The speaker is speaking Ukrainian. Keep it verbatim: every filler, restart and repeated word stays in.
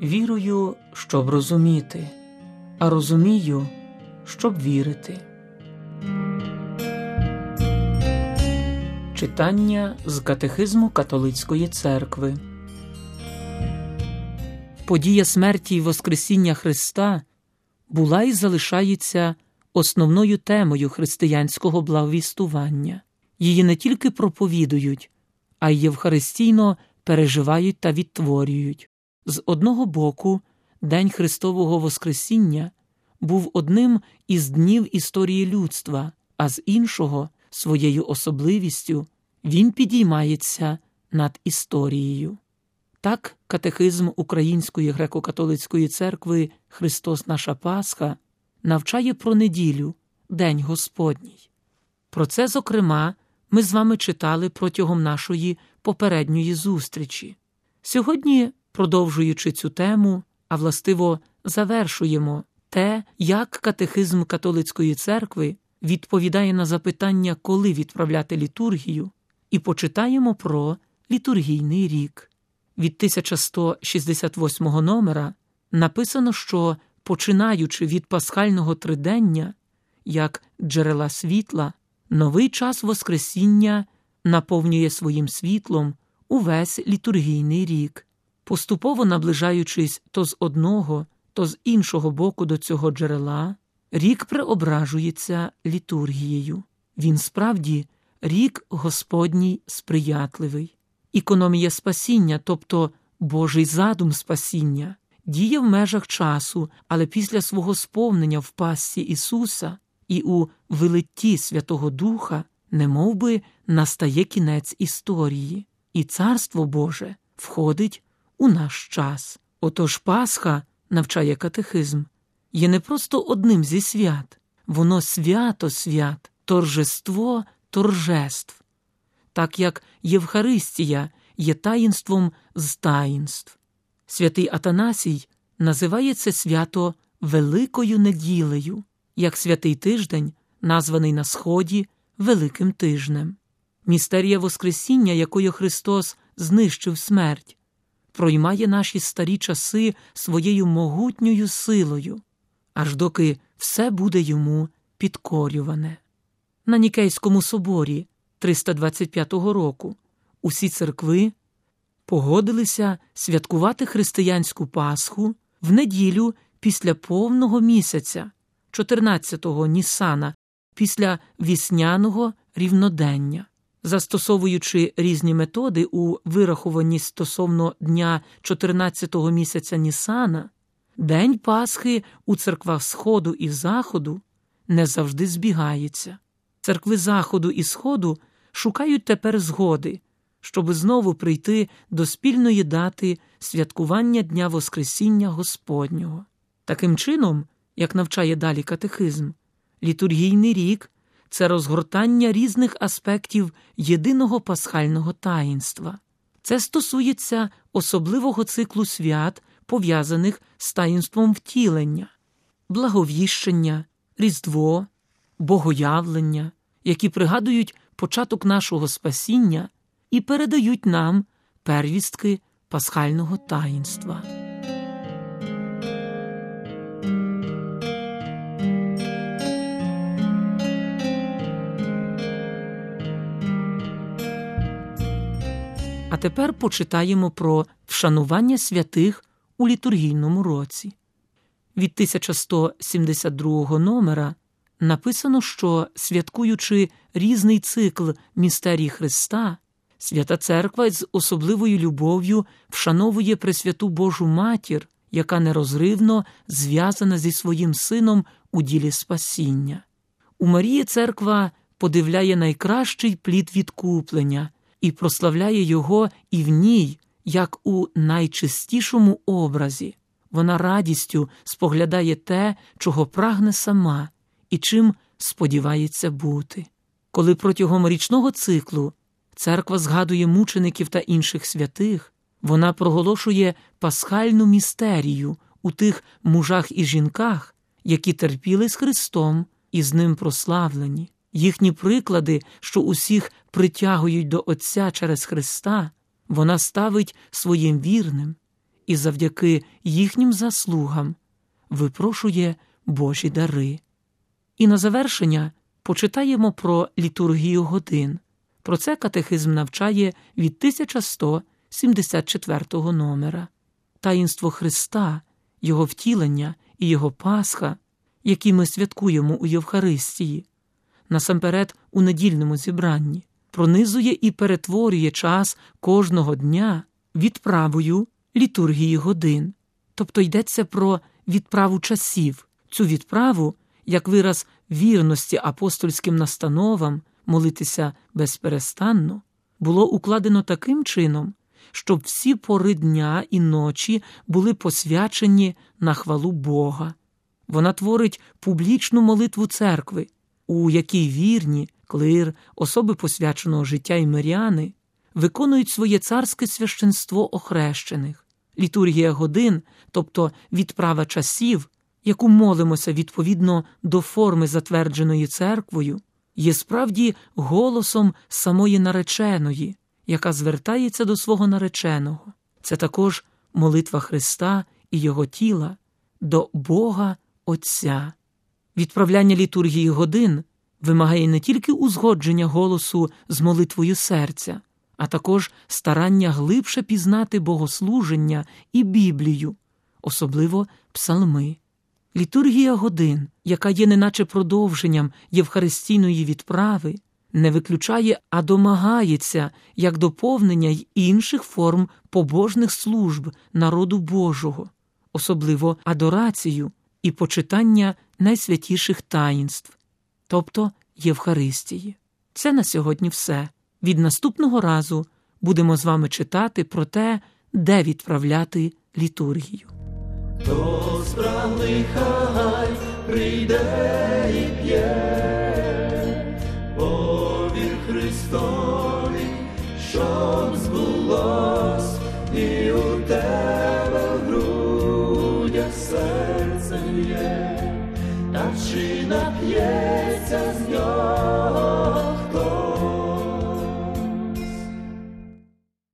Вірую, щоб розуміти, а розумію, щоб вірити. Читання з Катехизму Католицької Церкви. Подія смерті й Воскресіння Христа була і залишається основною темою християнського благовістування. Її не тільки проповідують, а й євхаристійно переживають та відтворюють. З одного боку, День Христового Воскресіння був одним із днів історії людства, а з іншого, своєю особливістю, він підіймається над історією. Так, Катехизм Української греко-католицької церкви «Христос наша Пасха» навчає про неділю, День Господній. Про це, зокрема, ми з вами читали протягом нашої попередньої зустрічі. Сьогодні, продовжуючи цю тему, а властиво завершуємо те, як Катехизм Католицької церкви відповідає на запитання, коли відправляти літургію, і почитаємо про літургійний рік. Від тисяча сто шістдесят восьмого номера написано, що, починаючи від пасхального тридення, як джерела світла, новий час Воскресіння наповнює своїм світлом увесь літургійний рік, поступово наближаючись то з одного, то з іншого боку до цього джерела, рік преображується літургією. Він справді рік Господній сприятливий. Ікономія спасіння, тобто Божий задум спасіння, діє в межах часу, але після свого сповнення в пасці Ісуса і у вилитті Святого Духа, немовби настає кінець історії, і Царство Боже входить у наш час. Отож Пасха, навчає Катехизм, є не просто одним зі свят, воно свято свят, торжество торжеств, так як Євхаристія є таїнством з таїнств. Святий Атанасій називає це свято Великою неділею, як святий тиждень, названий на Сході Великим тижнем. Містерія Воскресіння, якою Христос знищив смерть, проймає наші старі часи своєю могутньою силою, аж доки все буде йому підкорюване. На Нікейському соборі триста двадцять п'ятого року усі церкви погодилися святкувати християнську Пасху в неділю після повного місяця, чотирнадцятого Нісана, після вісняного рівнодення. Застосовуючи різні методи у вирахуванні стосовно дня чотирнадцятого місяця Нісана, День Пасхи у церквах Сходу і Заходу не завжди збігається. Церкви Заходу і Сходу шукають тепер згоди, щоб знову прийти до спільної дати святкування Дня Воскресіння Господнього. Таким чином, як навчає далі Катехизм, літургійний рік – це розгортання різних аспектів єдиного пасхального таїнства. Це стосується особливого циклу свят, пов'язаних з таїнством втілення, благовіщення, Різдво, Богоявлення, які пригадують початок нашого спасіння і передають нам первістки пасхального таїнства. А тепер почитаємо про вшанування святих у літургійному році. Від тисяча сто сімдесят другого номера написано, що, святкуючи різний цикл містерій Христа, Свята Церква з особливою любов'ю вшановує Пресвяту Божу Матір, яка нерозривно зв'язана зі своїм Сином у ділі спасіння. У Марії Церква подивляє найкращий плід відкуплення і прославляє його і в ній, як у найчистішому образі. Вона радістю споглядає те, чого прагне сама і чим сподівається бути. Коли протягом річного циклу Церква згадує мучеників та інших святих, вона проголошує пасхальну містерію у тих мужах і жінках, які терпіли з Христом і з Ним прославлені. Їхні приклади, що усіх притягують до Отця через Христа, вона ставить своїм вірним і завдяки їхнім заслугам випрошує Божі дари. І на завершення почитаємо про літургію годин. Про це катехизм навчає від тисяча сто сімдесят четвертого номера. Таїнство Христа, Його втілення і Його Пасха, які ми святкуємо у Євхаристії, насамперед у недільному зібранні, пронизує і перетворює час кожного дня відправою літургії годин. Тобто йдеться про відправу часів. Цю відправу, як вираз вірності апостольським настановам молитися безперестанно, було укладено таким чином, щоб всі пори дня і ночі були посвячені на хвалу Бога. Вона творить публічну молитву церкви, у якій вірні, клир, особи посвяченого життя і миряни виконують своє царське священство охрещених. Літургія годин, тобто відправа часів, яку молимося відповідно до форми, затвердженої церквою, є справді голосом самої нареченої, яка звертається до свого нареченого. Це також молитва Христа і Його тіла до Бога Отця. Відправляння літургії годин вимагає не тільки узгодження голосу з молитвою серця, а також старання глибше пізнати богослуження і Біблію, особливо псалми. Літургія годин, яка є неначе продовженням євхаристійної відправи, не виключає, а домагається як доповнення й інших форм побожних служб народу Божого, особливо адорацію і почитання найсвятіших таїнств, тобто Євхаристії. Це на сьогодні все. Від наступного разу будемо з вами читати про те, де відправляти літургію. Хто справний, хай прийде і п'є, повір Христові, щоб збулось, і у тебе в грудях серце є, та чи нап'ється з нього